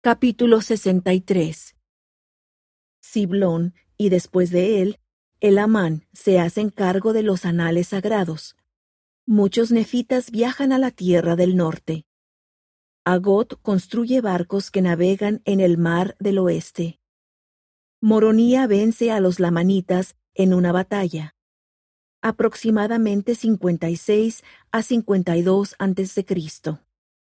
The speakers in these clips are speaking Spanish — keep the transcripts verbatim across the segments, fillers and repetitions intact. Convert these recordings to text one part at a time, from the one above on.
Capítulo sesenta y tres. Siblón, y después de él, Elamán se hacen cargo de los anales sagrados. Muchos nefitas viajan a la tierra del norte. Agot construye barcos que navegan en el mar del oeste. Moronía vence a los lamanitas en una batalla. Aproximadamente cincuenta y seis a cincuenta y dos antes de Cristo.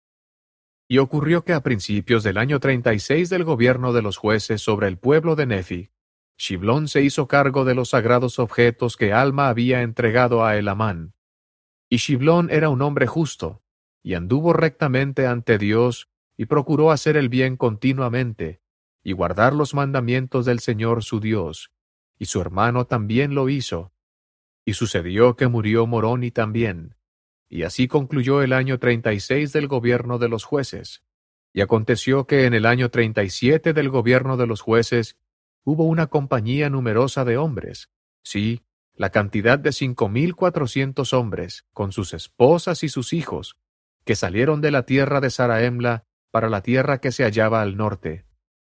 Y ocurrió que a principios del año treinta y seis del gobierno de los jueces sobre el pueblo de Nefi, Shiblón se hizo cargo de los sagrados objetos que Alma había entregado a Elamán. Y Shiblón era un hombre justo, y anduvo rectamente ante Dios, y procuró hacer el bien continuamente, y guardar los mandamientos del Señor su Dios, y su hermano también lo hizo. Y sucedió que murió Moroni también. Y así concluyó el año treinta y seis del gobierno de los jueces. Y aconteció que en el año treinta y siete del gobierno de los jueces hubo una compañía numerosa de hombres, sí, la cantidad de cinco mil cuatrocientos hombres, con sus esposas y sus hijos, que salieron de la tierra de Zaraemla para la tierra que se hallaba al norte.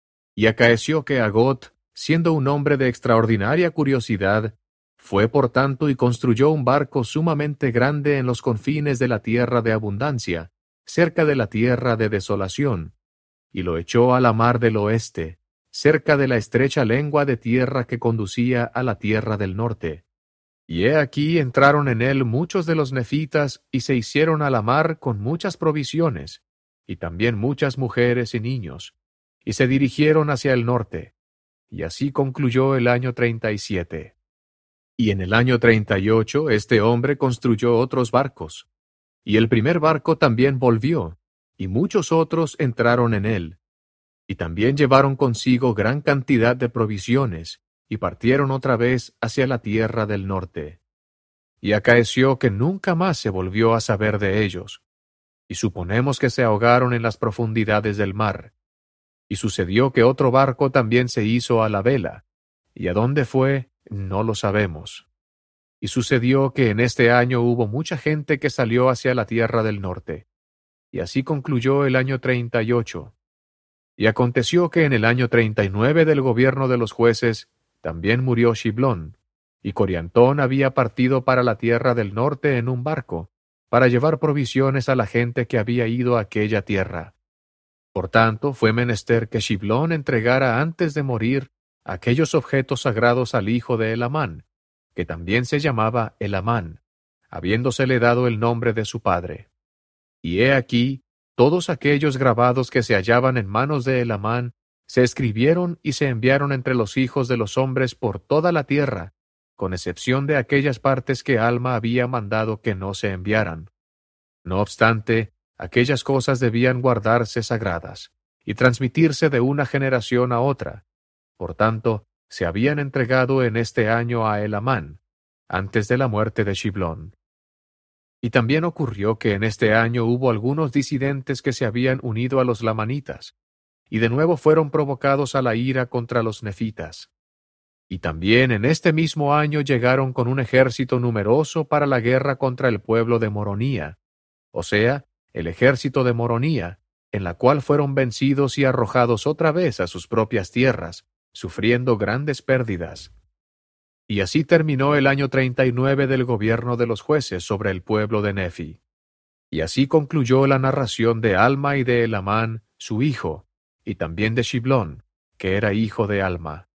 Y acaeció que Agot, siendo un hombre de extraordinaria curiosidad, fue por tanto y construyó un barco sumamente grande en los confines de la tierra de abundancia, cerca de la tierra de desolación, y lo echó a la mar del oeste, cerca de la estrecha lengua de tierra que conducía a la tierra del norte. Y he aquí entraron en él muchos de los nefitas y se hicieron a la mar con muchas provisiones, y también muchas mujeres y niños, y se dirigieron hacia el norte. Y así concluyó el año treinta y siete. Y en el año treinta y ocho este hombre construyó otros barcos. Y el primer barco también volvió, y muchos otros entraron en él. Y también llevaron consigo gran cantidad de provisiones, y partieron otra vez hacia la tierra del norte. Y acaeció que nunca más se volvió a saber de ellos, y suponemos que se ahogaron en las profundidades del mar. Y sucedió que otro barco también se hizo a la vela, y a dónde fue, no lo sabemos. Y sucedió que en este año hubo mucha gente que salió hacia la tierra del norte. Y así concluyó el año treinta y ocho. Y aconteció que en el año treinta y nueve del gobierno de los jueces también murió Shiblón, y Coriantón había partido para la tierra del norte en un barco, para llevar provisiones a la gente que había ido a aquella tierra. Por tanto, fue menester que Shiblón entregara antes de morir aquellos objetos sagrados al hijo de Elamán, que también se llamaba Elamán, habiéndosele dado el nombre de su padre. Y he aquí, todos aquellos grabados que se hallaban en manos de Elamán se escribieron y se enviaron entre los hijos de los hombres por toda la tierra, con excepción de aquellas partes que Alma había mandado que no se enviaran. No obstante, aquellas cosas debían guardarse sagradas y transmitirse de una generación a otra. Por tanto, se habían entregado en este año a Elamán, antes de la muerte de Shiblón. Y también ocurrió que en este año hubo algunos disidentes que se habían unido a los lamanitas, y de nuevo fueron provocados a la ira contra los nefitas. Y también en este mismo año llegaron con un ejército numeroso para la guerra contra el pueblo de Moronía, o sea, el ejército de Moronía, en la cual fueron vencidos y arrojados otra vez a sus propias tierras, sufriendo grandes pérdidas. Y así terminó el año treinta y nueve del gobierno de los jueces sobre el pueblo de Nefi. Y así concluyó la narración de Alma y de Elamán, su hijo, y también de Shiblón, que era hijo de Alma.